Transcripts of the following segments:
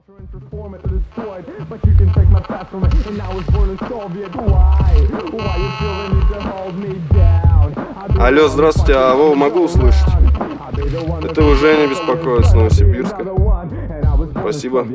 Алло, здравствуйте, а Вова могу услышать? Это уже Женя беспокоит с Новосибирска. Спасибо.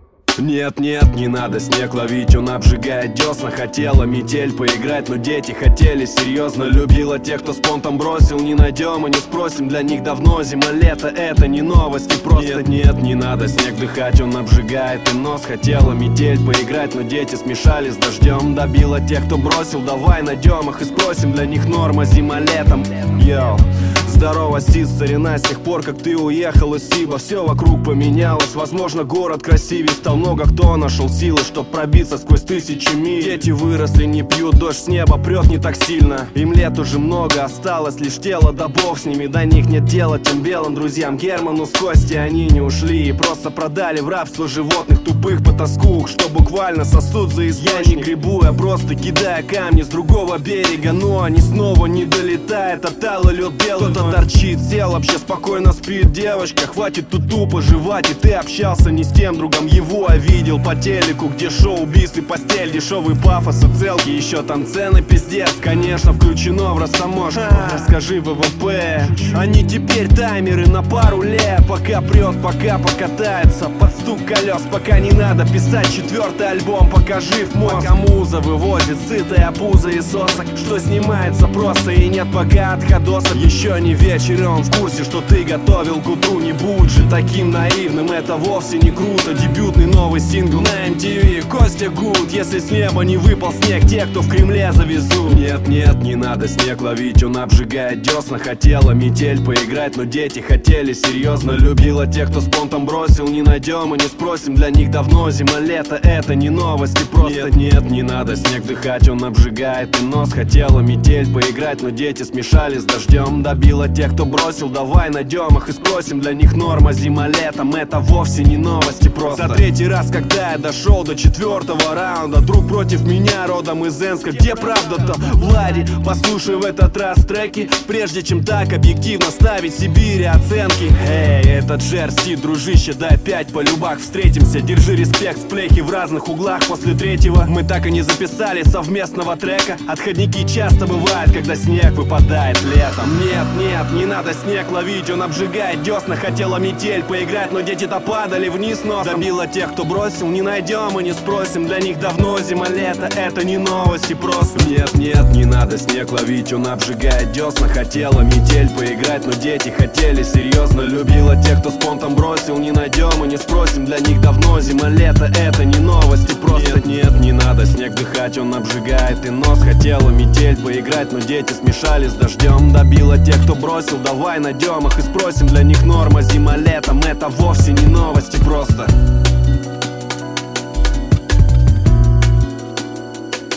Нет, нет, не надо снег ловить, он обжигает десна. Хотела метель поиграть, но дети хотели серьезно. Любила тех, кто с понтом бросил, не найдем и не спросим. Для них давно зима, лето, это не новости просто. Нет, нет, не надо снег дыхать, он обжигает и нос. Хотела метель поиграть, но дети смешали с дождем. Добила тех, кто бросил, давай найдем их и спросим. Для них норма зима, летом. Йоу. Здорово, Сид, старина, с тех пор, как ты уехал из Сиба, все вокруг поменялось. Возможно, город красивее стал, много кто нашел силы, чтоб пробиться сквозь тысячи миль. Дети выросли, не пьют, дождь с неба прет не так сильно. Им лет уже много, осталось лишь тело, да бог с ними. До них нет дела тем белым друзьям Герману с Костей. Они не ушли и просто продали в рабство животных тупых потаскух, что буквально сосут за изгнание. Я не гребу, я просто кидаю камни с другого берега, но они снова не долетают, от тала лед белый. Кто-то торчит, сел, вообще спокойно спит девочка. Хватит тут тупо жевать, и ты общался не с тем другом его, а видел по телеку, где шоу-биз и постель, дешевый пафос и целки. Еще там цены пиздец, конечно, включено в растамож. Скажи ВВП, они теперь таймеры на пару лет. Пока прет, пока покатается под стук колес. Пока не надо писать 4-й альбом, пока жив мозг. Пока муза вывозит сытая пузо и сосок, что снимается просто и нет пока отходосов. Еще не вечер, и он в курсе, что ты готовил к утру. Не будь же таким наивным, это вовсе не круто. Дебютный новый сингл на MTV, Костя Гуд. Если с неба не выпал снег, те, кто в Кремле завезут. Нет, нет, не надо снег ловить, он обжигает десна. Хотела метель поиграть, но дети хотели серьезно. Любила тех, кто с понтом бросил, не найдем и не спросим. Для них давно зима, лето, это не новости просто. Нет, нет, не надо снег дыхать, он обжигает и нос. Хотела метель поиграть, но дети смешали с дождем. Добила тех, кто бросил, давай найдем их и спросим. Для них норма зима, летом, это вовсе не новости просто. За третий раз, когда я дошел до 4-го раунда, друг против меня, родом из Энска. Где правда-то, Влади? Послушай в этот раз треки, прежде чем так объективно ставить Сибири оценки. Эй, этот Джерси, дружище, дай 5 по любах. Встретимся, держи респект, сплехи в разных углах. После третьего мы так и не записали совместного трека. Отходники часто бывают, когда снег выпадает летом. Нет, нет, не надо снег ловить, он обжигает десна. Хотела метель поиграть, но дети-то падали вниз носом. Добила тех, кто бросил, не найдем и не спросим. Для них давно зима, лето, это не новости просто. Нет, нет, не надо снег ловить, он обжигает десна. Хотела метель поиграть, но дети хотели серьезно. Любила тех, кто с понтом бросил, не найдем и не спросим. Для них давно зима, лето, это не новости просто. Нет, нет, не надо снег дыхать, он обжигает и нос. Хотела метель поиграть, но дети смешали с дождем. Добила тех, кто бросил, давай найдем их и спросим. Для них норма зима, летом, это вовсе не новости просто.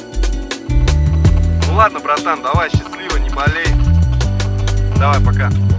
Ну ладно, братан, давай, счастливо, не болей. Давай, пока.